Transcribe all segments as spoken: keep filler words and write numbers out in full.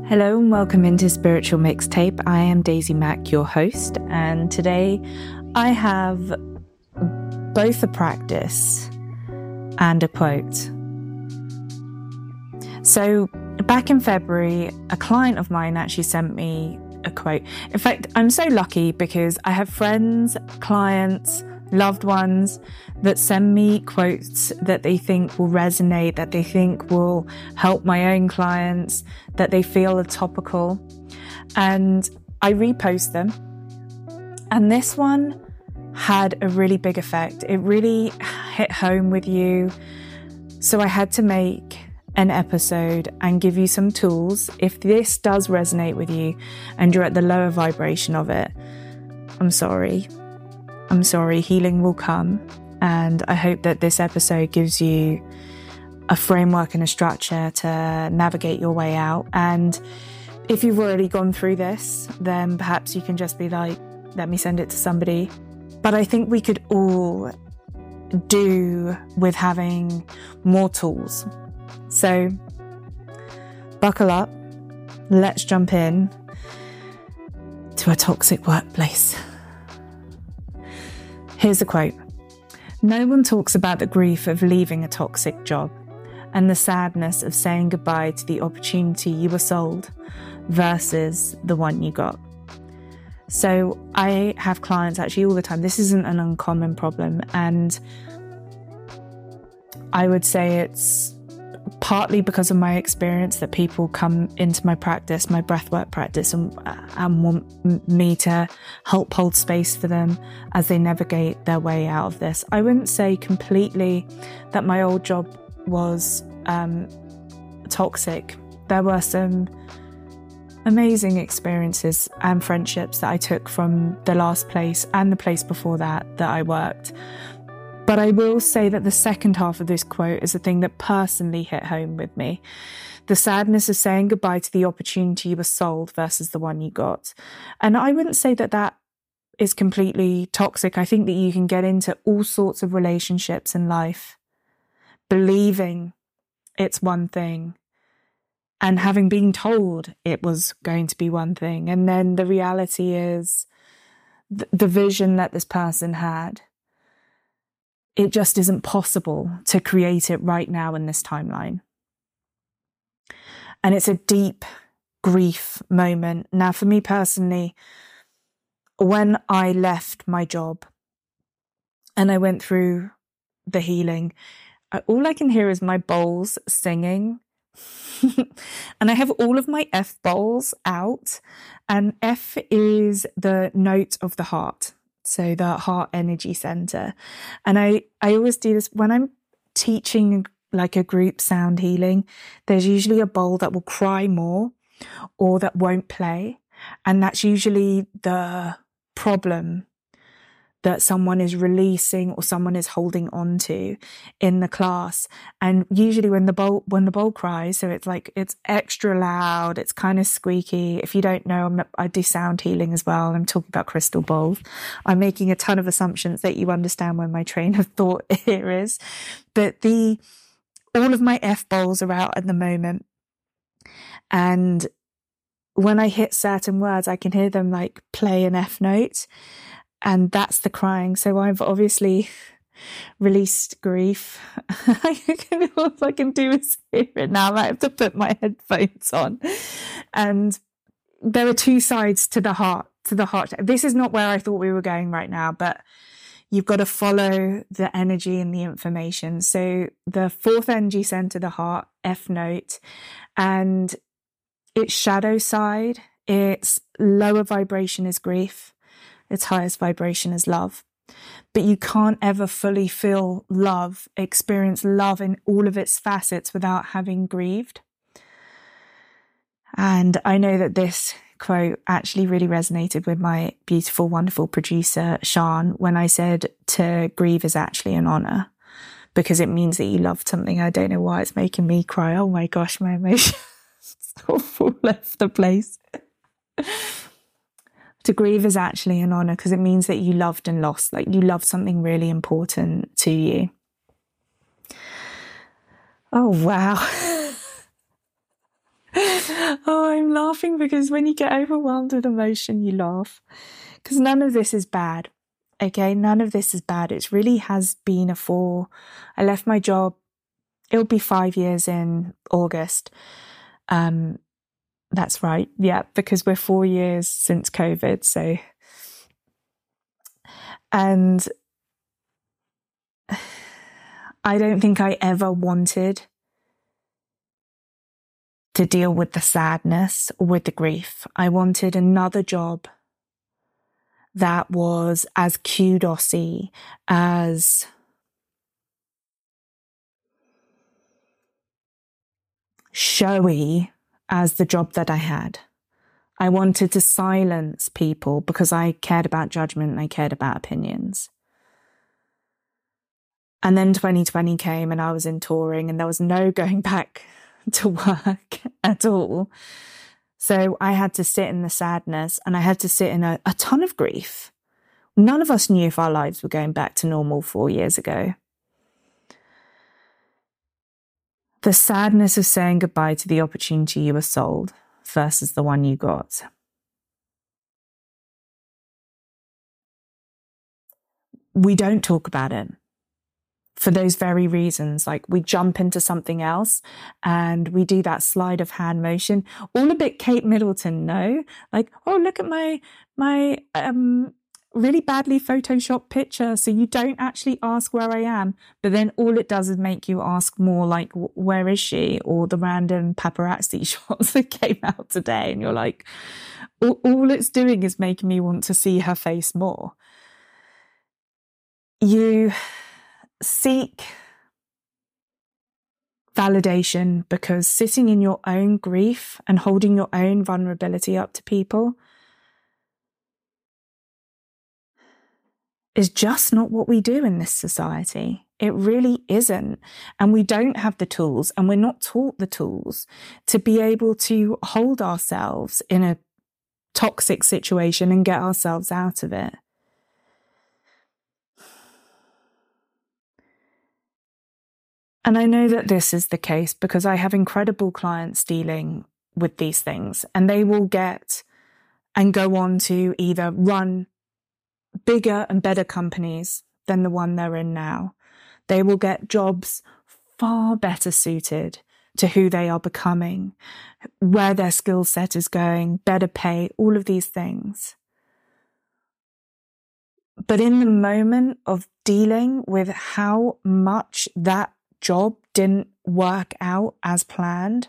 Hello and welcome into Spiritual Mixtape. I am Daisy Mack, your host, and today I have both a practice and a quote. So back in February, a client of mine actually sent me a quote. In fact, I'm so lucky because I have friends, clients, loved ones that send me quotes that they think will resonate, that they think will help my own clients, that they feel are topical. And I repost them. And this one had a really big effect. It really hit home with you. So I had to make an episode and give you some tools. If this does resonate with you and you're at the lower vibration of it, I'm sorry. I'm sorry, healing will come. And I hope that this episode gives you a framework and a structure to navigate your way out. And if you've already gone through this, then perhaps you can just be like, let me send it to somebody. But I think we could all do with having more tools. So buckle up. Let's jump in to a toxic workplace. Here's a quote. No one talks about the grief of leaving a toxic job and the sadness of saying goodbye to the opportunity you were sold versus the one you got. So I have clients actually all the time. This isn't an uncommon problem. And I would say it's partly because of my experience that people come into my practice, my breathwork practice, and, and want me to help hold space for them as they navigate their way out of this. I wouldn't say completely that my old job was um, toxic. There were some amazing experiences and friendships that I took from the last place and the place before that that I worked. But I will say that the second half of this quote is the thing that personally hit home with me. The sadness of saying goodbye to the opportunity you were sold versus the one you got. And I wouldn't say that that is completely toxic. I think that you can get into all sorts of relationships in life believing it's one thing and having been told it was going to be one thing. And then the reality is th- the vision that this person had, it just isn't possible to create it right now in this timeline. And it's a deep grief moment. Now, for me personally, when I left my job and I went through the healing, all I can hear is my bowls singing. And I have all of my F bowls out. And F is the note of the heart. So the heart energy center. And I, I always do this when I'm teaching like a group sound healing. There's usually a bowl that will cry more or that won't play. And that's usually the problem that someone is releasing or someone is holding on to in the class. And usually when the bowl, when the bowl cries, so it's like, it's extra loud, it's kind of squeaky. If you don't know, I'm, I do sound healing as well. I'm talking about crystal bowls. I'm making a ton of assumptions that you understand where my train of thought here is. But the, all of my F bowls are out at the moment. And when I hit certain words, I can hear them like play an F note. And that's the crying. So I've obviously released grief. All I can do is hear it now. I have to put my headphones on. And there are two sides to the heart, to the heart. This is not where I thought we were going right now, but you've got to follow the energy and the information. So the fourth energy center, the heart, F note, and its shadow side, its lower vibration is grief. Its highest vibration is love. But you can't ever fully feel love, experience love in all of its facets without having grieved. And I know that this quote actually really resonated with my beautiful, wonderful producer, Sean, when I said to grieve is actually an honor because it means that you loved something. I don't know why it's making me cry. Oh my gosh, my emotions all left the place. To grieve is actually an honor because it means that you loved and lost, like you loved something really important to you. Oh, wow. Oh, I'm laughing because when you get overwhelmed with emotion, you laugh. Because none of this is bad. Okay, none of this is bad. It really has been a four. I left my job. It'll be five years in August. Um, that's right. Yeah, because we're four years since COVID. So, and I don't think I ever wanted to deal with the sadness or with the grief. I wanted another job that was as kudosy, as showy as the job that I had. I wanted to silence people because I cared about judgment and I cared about opinions. And then twenty twenty came and I was in touring and there was no going back to work at all. So I had to sit in the sadness and I had to sit in a, a ton of grief. None of us knew if our lives were going back to normal four years ago. The sadness of saying goodbye to the opportunity you were sold versus the one you got. We don't talk about it for those very reasons. Like, we jump into something else and we do that sleight of hand motion, all a bit Kate Middleton, no? Like, oh, look at my, my, um, really badly photoshopped picture. So you don't actually ask where I am, but then all it does is make you ask more, like, where is she? Or the random paparazzi shots that came out today. And you're like, all, all it's doing is making me want to see her face more. You seek validation because sitting in your own grief and holding your own vulnerability up to people is just not what we do in this society. It really isn't. And we don't have the tools, and we're not taught the tools to be able to hold ourselves in a toxic situation and get ourselves out of it. And I know that this is the case because I have incredible clients dealing with these things, and they will get and go on to either run bigger and better companies than the one they're in now. They will get jobs far better suited to who they are becoming, where their skill set is going, better pay, all of these things. But in the moment of dealing with how much that job didn't work out as planned,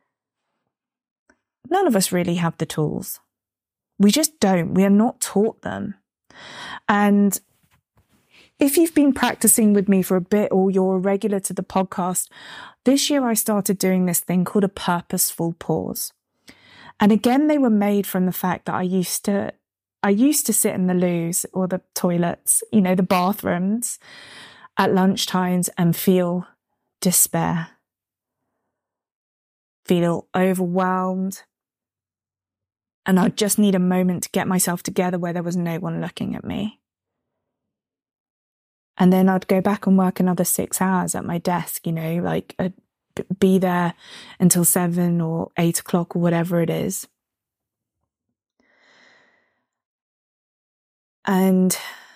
none of us really have the tools. We just don't. We are not taught them. And if you've been practicing with me for a bit or you're a regular to the podcast, this year I started doing this thing called a purposeful pause. And again, they were made from the fact that I used to I used to sit in the loos or the toilets, you know, the bathrooms at lunchtimes and feel despair, feel overwhelmed. And I'd just need a moment to get myself together where there was no one looking at me. And then I'd go back and work another six hours at my desk, you know, like I'd be there until seven or eight o'clock or whatever it is. And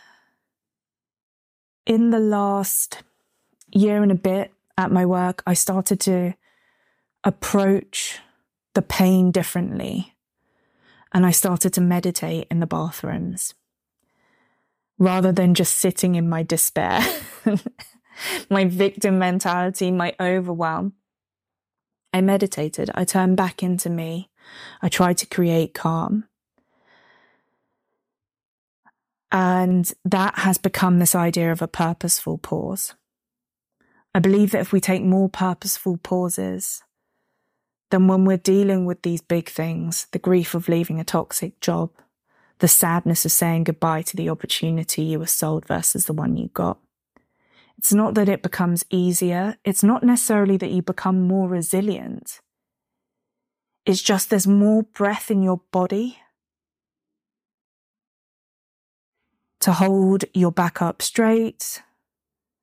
in the last year and a bit at my work, I started to approach the pain differently. And I started to meditate in the bathrooms rather than just sitting in my despair, my victim mentality, my overwhelm. I meditated. I turned back into me. I tried to create calm. And that has become this idea of a purposeful pause. I believe that if we take more purposeful pauses, then when we're dealing with these big things, the grief of leaving a toxic job, the sadness of saying goodbye to the opportunity you were sold versus the one you got, it's not that it becomes easier. It's not necessarily that you become more resilient. It's just there's more breath in your body to hold your back up straight,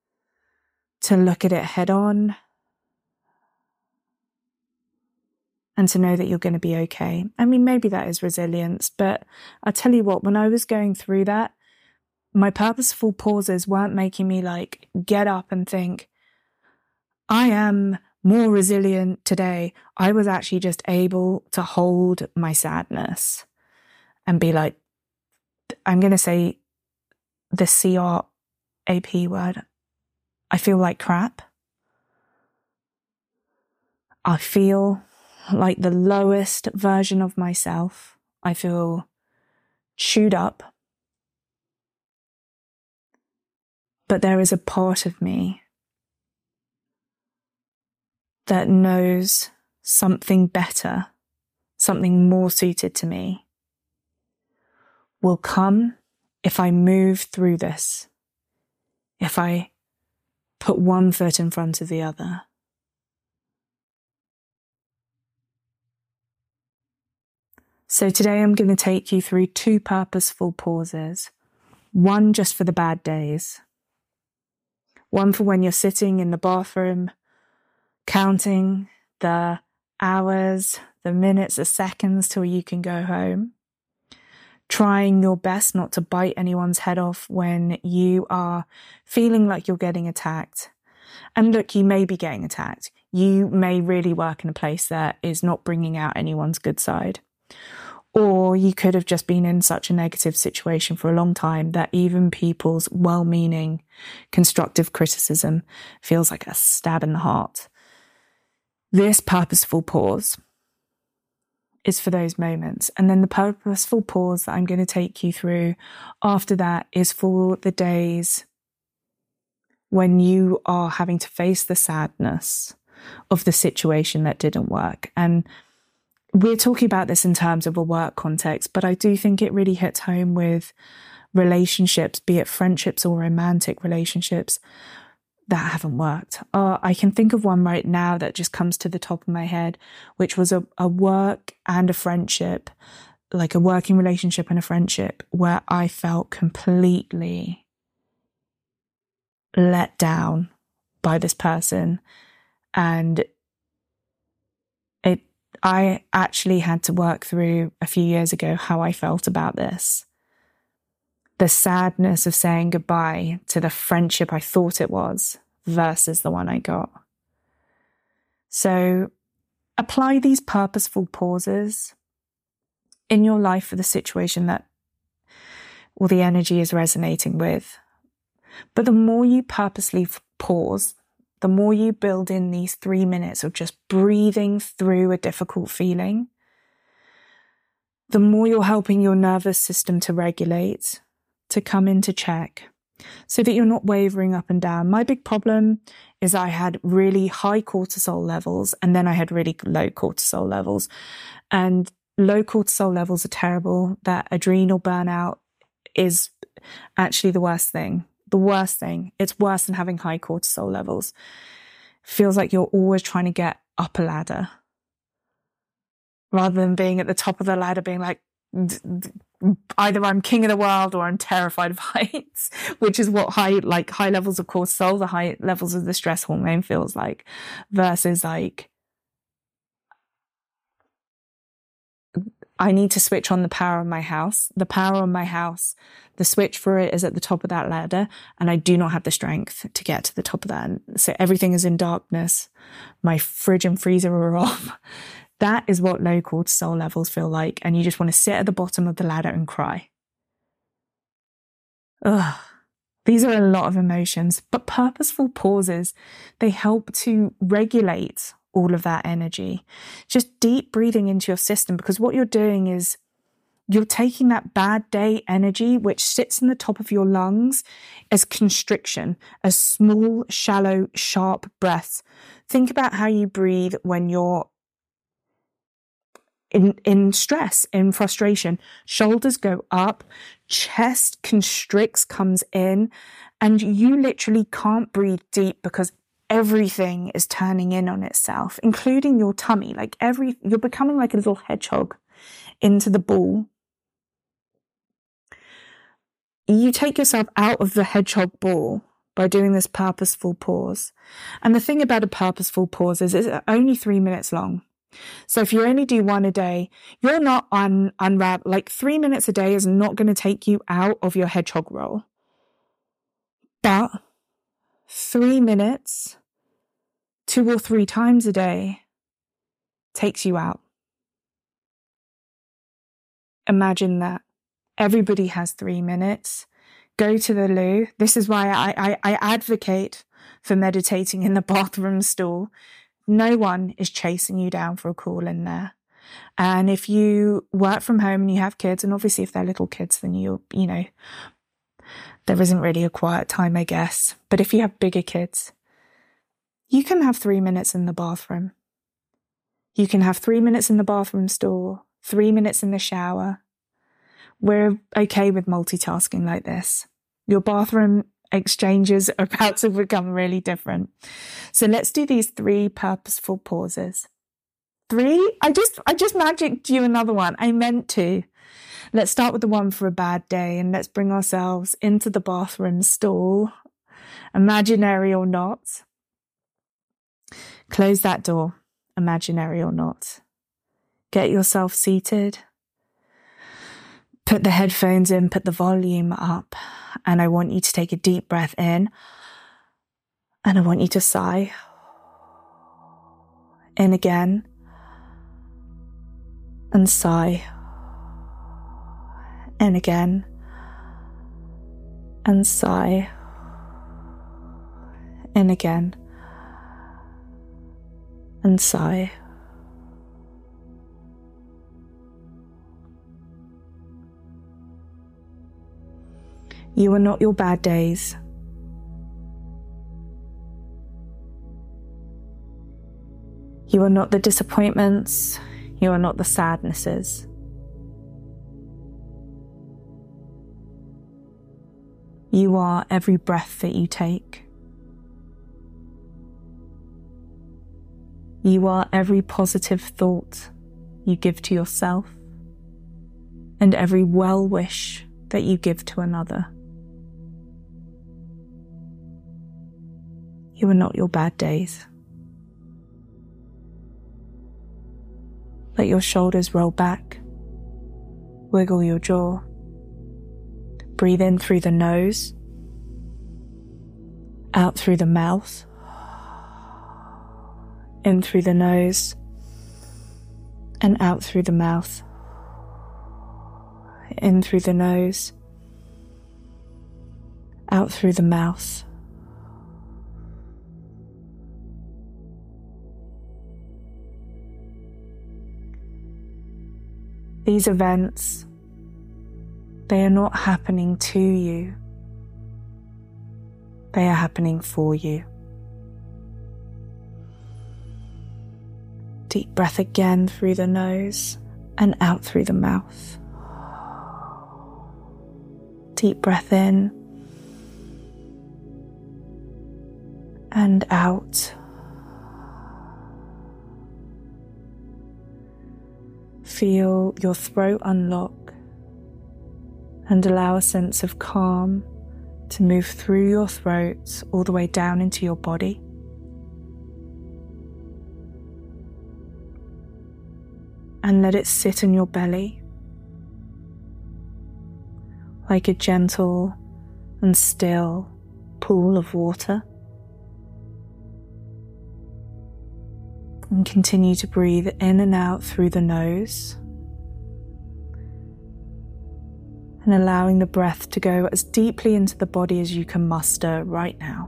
to look at it head on, and to know that you're going to be okay. I mean, maybe that is resilience, but I tell you what, when I was going through that, my purposeful pauses weren't making me like get up and think, I am more resilient today. I was actually just able to hold my sadness and be like, I'm going to say the C R A P word. I feel like crap. I feel like the lowest version of myself. I feel chewed up. But there is a part of me that knows something better, something more suited to me, will come if I move through this, if I put one foot in front of the other. So today I'm going to take you through two purposeful pauses. One just for the bad days. One for when you're sitting in the bathroom, counting the hours, the minutes, the seconds till you can go home. Trying your best not to bite anyone's head off when you are feeling like you're getting attacked. And look, you may be getting attacked. You may really work in a place that is not bringing out anyone's good side. Or you could have just been in such a negative situation for a long time that even people's well-meaning, constructive criticism feels like a stab in the heart. This purposeful pause is for those moments. And then the purposeful pause that I'm going to take you through after that is for the days when you are having to face the sadness of the situation that didn't work. And we're talking about this in terms of a work context, but I do think it really hits home with relationships, be it friendships or romantic relationships that haven't worked. Uh, I can think of one right now that just comes to the top of my head, which was a, a work and a friendship, like a working relationship and a friendship, where I felt completely let down by this person. And it, I actually had to work through a few years ago how I felt about this. The sadness of saying goodbye to the friendship I thought it was versus the one I got. So apply these purposeful pauses in your life for the situation that all the energy is resonating with. But the more you purposely pause, the more you build in these three minutes of just breathing through a difficult feeling, the more you're helping your nervous system to regulate, to come into check, so that you're not wavering up and down. My big problem is I had really high cortisol levels and then I had really low cortisol levels. And low cortisol levels are terrible. That adrenal burnout is actually the worst thing. The worst thing. It's worse than having high cortisol levels. Feels like you're always trying to get up a ladder rather than being at the top of the ladder being like, either I'm king of the world or I'm terrified of heights, which is what high, like high levels of cortisol, the high levels of the stress hormone feels like, versus like, I need to switch on the power of my house. The power of my house, the switch for it is at the top of that ladder, and I do not have the strength to get to the top of that. So everything is in darkness. My fridge and freezer are off. That is what low cortisol levels feel like, and you just want to sit at the bottom of the ladder and cry. Ugh. These are a lot of emotions, but purposeful pauses, they help to regulate all of that energy. Just deep breathing into your system, because what you're doing is you're taking that bad day energy, which sits in the top of your lungs, as constriction, as small, shallow, sharp breaths. Think about how you breathe when you're in, in stress, in frustration. Shoulders go up, chest constricts, comes in, and you literally can't breathe deep because everything is turning in on itself, including your tummy. Like every, you're becoming like a little hedgehog into the ball. You take yourself out of the hedgehog ball by doing this purposeful pause. And the thing about a purposeful pause is it's only three minutes long. So if you only do one a day, you're not un- unwrap. Like three minutes a day is not going to take you out of your hedgehog role. But three minutes, two or three times a day, takes you out. Imagine that. Everybody has three minutes. Go to the loo. This is why I, I, I advocate for meditating in the bathroom stall. No one is chasing you down for a call in there. And if you work from home and you have kids, and obviously if they're little kids, then you, you know, there isn't really a quiet time, I guess. But if you have bigger kids, you can have three minutes in the bathroom. You can have three minutes in the bathroom stall, three minutes in the shower. We're okay with multitasking like this. Your bathroom exchanges are about to become really different. So let's do these three purposeful pauses. Three? I just, I just magicked you another one. I meant to. Let's start with the one for a bad day, and let's bring ourselves into the bathroom stall, imaginary or not. Close that door, imaginary or not. Get yourself seated. Put the headphones in, put the volume up, and I want you to take a deep breath in, and I want you to sigh. In again, and sigh. In again, and sigh. In again, and sigh. You are not your bad days. You are not the disappointments. You are not the sadnesses. You are every breath that you take. You are every positive thought you give to yourself and every well wish that you give to another. You are not your bad days. Let your shoulders roll back. Wiggle your jaw. Breathe in through the nose. Out through the mouth. In through the nose. And out through the mouth. In through the nose. Out through the mouth. These events, they are not happening to you. They are happening for you. Deep breath again through the nose and out through the mouth. Deep breath in and out. Feel your throat unlock and allow a sense of calm to move through your throat all the way down into your body. And let it sit in your belly like a gentle and still pool of water. And continue to breathe in and out through the nose. And allowing the breath to go as deeply into the body as you can muster right now.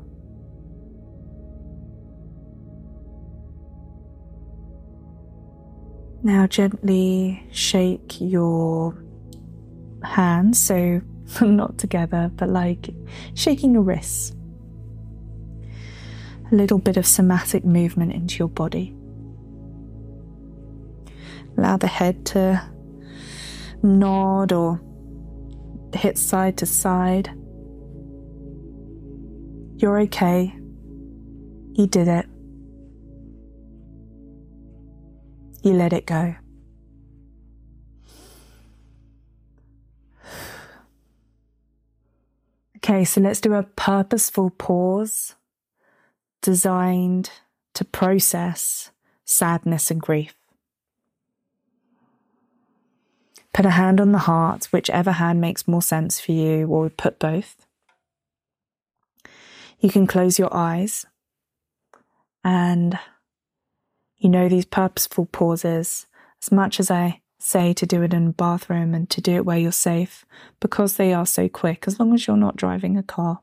Now gently shake your hands, so not together, but like shaking your wrists. A little bit of somatic movement into your body. Allow the head to nod or hit side to side. You're okay. You did it. You let it go. Okay, so let's do a purposeful pause designed to process sadness and grief. Put a hand on the heart, whichever hand makes more sense for you, or put both. You can close your eyes, and you know these purposeful pauses, as much as I say to do it in a bathroom and to do it where you're safe, because they are so quick, as long as you're not driving a car.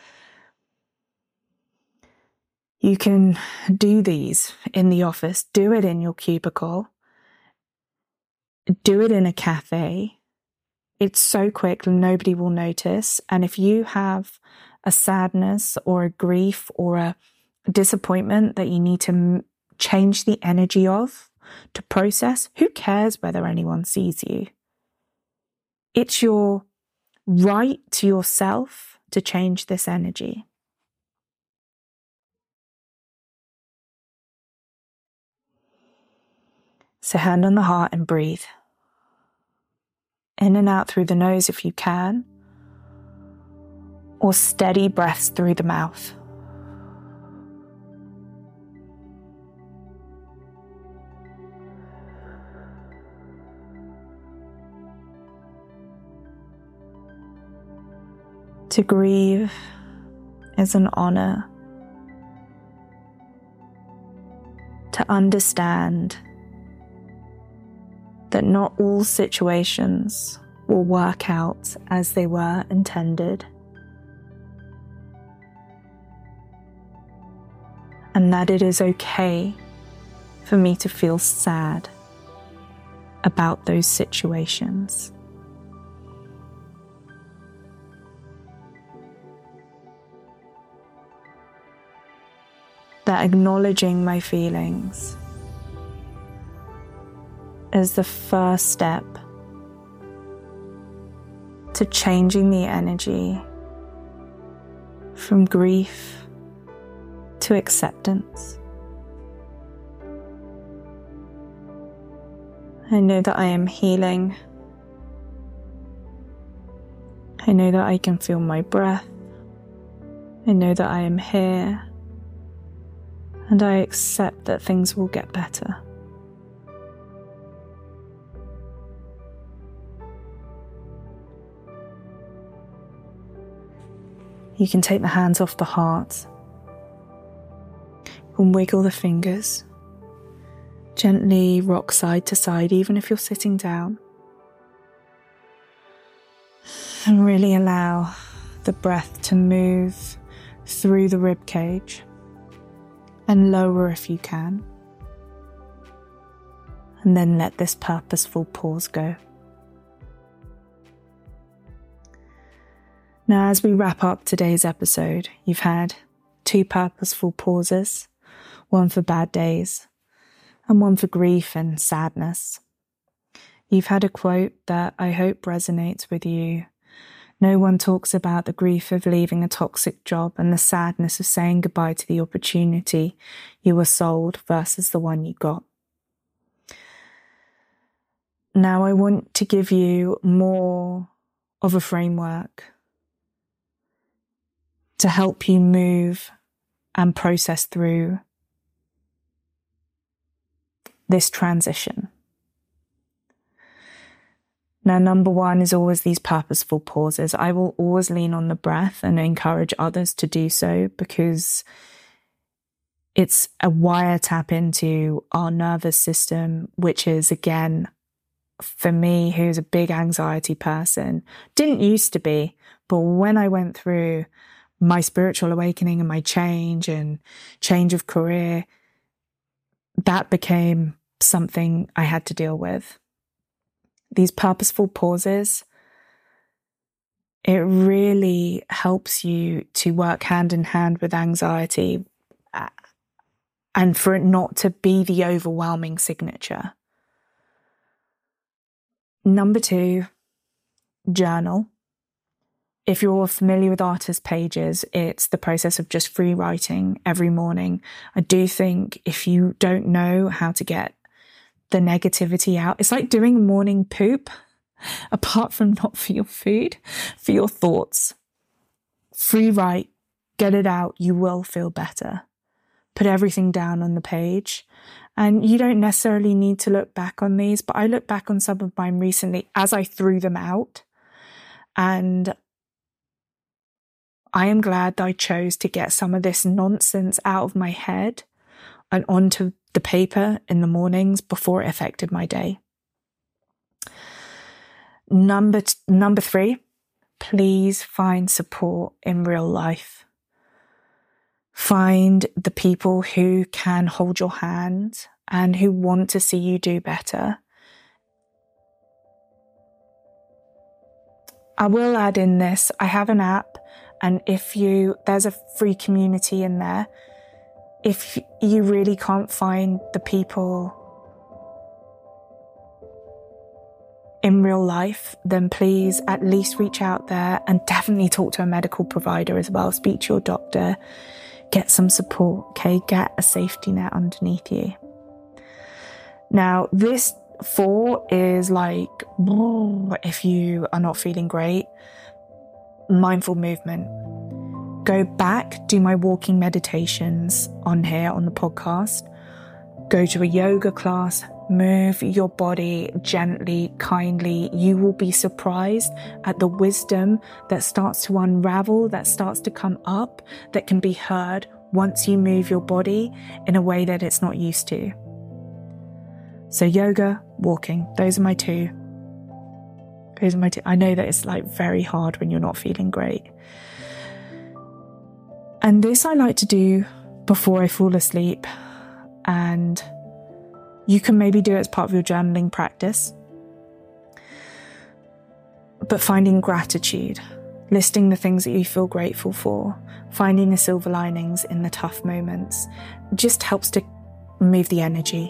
You can do these in the office, do it in your cubicle, do it in a cafe. It's so quick, nobody will notice. And if you have a sadness or a grief or a disappointment that you need to m- change the energy of, to process, who cares whether anyone sees you? It's your right to yourself to change this energy. So hand on the heart and breathe. In and out through the nose if you can, or steady breaths through the mouth. To grieve is an honor. To understand that not all situations will work out as they were intended, and that it is okay for me to feel sad about those situations. That acknowledging my feelings is the first step to changing the energy from grief to acceptance. I know that I am healing. I know that I can feel my breath. I know that I am here. And I accept that things will get better. You can take the hands off the heart. You can wiggle the fingers. Gently rock side to side, even if you're sitting down. And really allow the breath to move through the rib cage. And lower if you can. And then let this purposeful pause go. Now, as we wrap up today's episode, you've had two purposeful pauses, one for bad days and one for grief and sadness. You've had a quote that I hope resonates with you. No one talks about the grief of leaving a toxic job and the sadness of saying goodbye to the opportunity you were sold versus the one you got. Now I want to give you more of a framework to help you move and process through this transition. Now, number one is always these purposeful pauses. I will always lean on the breath and encourage others to do so because it's a wire tap into our nervous system, which is, again, for me, who's a big anxiety person, didn't used to be, but when I went through my spiritual awakening and my change and change of career, that became something I had to deal with. These purposeful pauses, it really helps you to work hand in hand with anxiety and for it not to be the overwhelming signature. Number two, journal. If you're familiar with Artist Pages, it's the process of just free writing every morning. I do think if you don't know how to get the negativity out, it's like doing a morning poop, apart from not for your food, for your thoughts. Free write, get it out, you will feel better. Put everything down on the page And you don't necessarily need to look back on these, but I look back on some of mine recently as I threw them out. And I am glad that I chose to get some of this nonsense out of my head and onto the paper in the mornings before it affected my day. Number, t- number three, please find support in real life. Find the people who can hold your hand and who want to see you do better. I will add in this, I have an app, and if you, there's a free community in there. If you really can't find the people in real life, then please at least reach out there and definitely talk to a medical provider as well. Speak to your doctor, get some support, okay? Get a safety net underneath you. Now, this four is like, if you are not feeling great, mindful movement. Go back, do my walking meditations on here on the podcast. Go to a yoga class, move your body gently, kindly. You will be surprised at the wisdom that starts to unravel, that starts to come up, that can be heard once you move your body in a way that it's not used to. So yoga, walking, those are my two. Those are my two. I know that it's like very hard when you're not feeling great. And this I like to do before I fall asleep. And you can maybe do it as part of your journaling practice. But finding gratitude, listing the things that you feel grateful for, finding the silver linings in the tough moments, just helps to move the energy.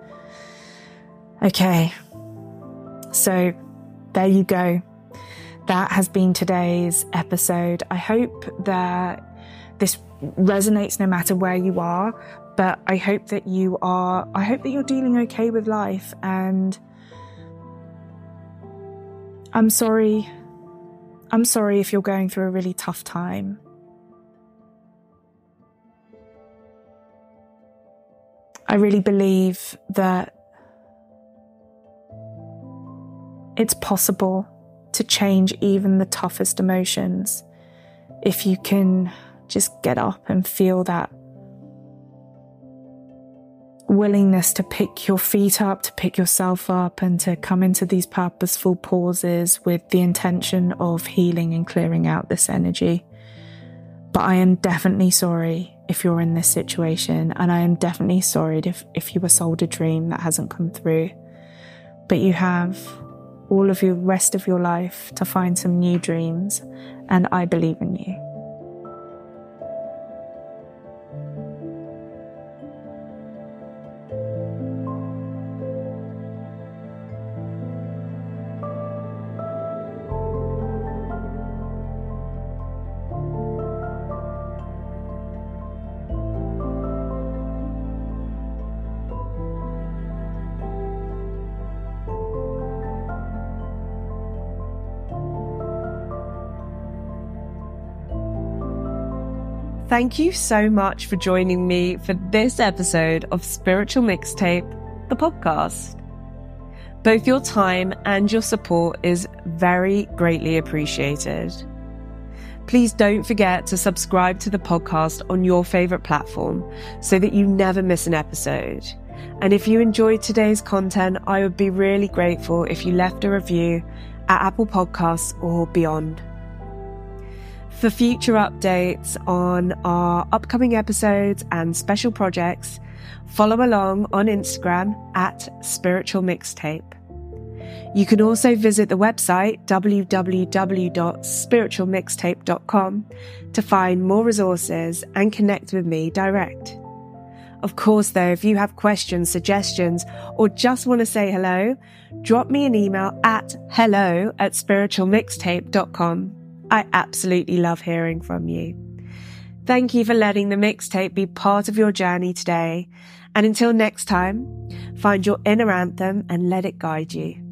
Okay, so there you go. That has been today's episode. I hope that this resonates no matter where you are, but I hope that you are, I hope that you're dealing okay with life. And I'm sorry, I'm sorry if you're going through a really tough time. I really believe that it's possible to change even the toughest emotions if you can just get up and feel that willingness to pick your feet up, to pick yourself up, and to come into these purposeful pauses with the intention of healing and clearing out this energy. But I am definitely sorry if you're in this situation, and I am definitely sorry if, if you were sold a dream that hasn't come through. But you have all of the rest of your life to find some new dreams, and I believe in you. Thank you so much for joining me for this episode of Spiritual Mixtape, the podcast. Both your time and your support is very greatly appreciated. Please don't forget to subscribe to the podcast on your favorite platform so that you never miss an episode. And if you enjoyed today's content, I would be really grateful if you left a review at Apple Podcasts or beyond. For future updates on our upcoming episodes and special projects, follow along on Instagram at Spiritual Mixtape. You can also visit the website w w w dot spiritual mixtape dot com to find more resources and connect with me direct. Of course, though, if you have questions, suggestions, or just want to say hello, drop me an email at hello at spiritual mixtape dot com. I absolutely love hearing from you. Thank you for letting the mixtape be part of your journey today. And until next time, find your inner anthem and let it guide you.